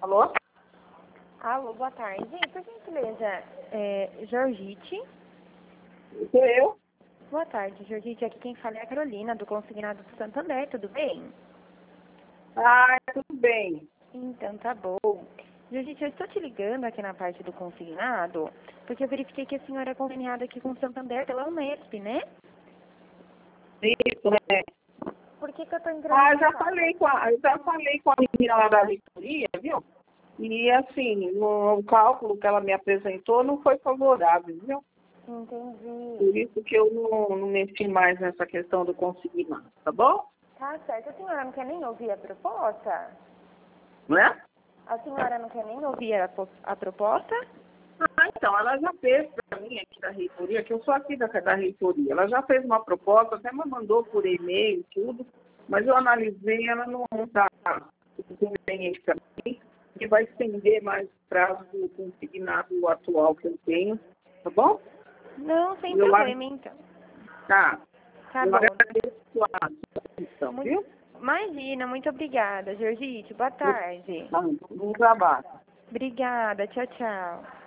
Alô? Alô, boa tarde. Por gentileza, Jorgite? Sou eu? Boa tarde, Jorgite. Aqui quem fala é a Carolina, do Consignado do Santander, tudo bem? Ah, tudo bem. Então, tá bom. Jorgite, eu estou te ligando aqui na parte do consignado, porque eu verifiquei que a senhora é conveniada aqui com o Santander pela Unesp, né? Isso, né? Por que eu estou entrando Ah, em já contato? falei com a menina lá da reitoria, viu? E assim, o cálculo que ela me apresentou não foi favorável, viu? Entendi. Por isso que eu não mexi mais nessa questão do consignado, tá bom? Tá certo. A senhora não quer nem ouvir a proposta? Não é? A senhora não quer nem ouvir a proposta? Ah, então, ela já fez para mim aqui da reitoria, que eu sou aqui da reitoria. Ela já fez uma proposta, até me mandou por e-mail, tudo, mas eu analisei, ela não está conveniente para mim, que vai estender mais o prazo do consignado atual que eu tenho, tá bom? Não, sem Eu, problema, então. tá, Tá eu bom. agradeço a sua atenção, viu? Imagina, muito obrigada, Jorgite. Boa tarde. Tá, bom trabalho. Obrigada, tchau, tchau.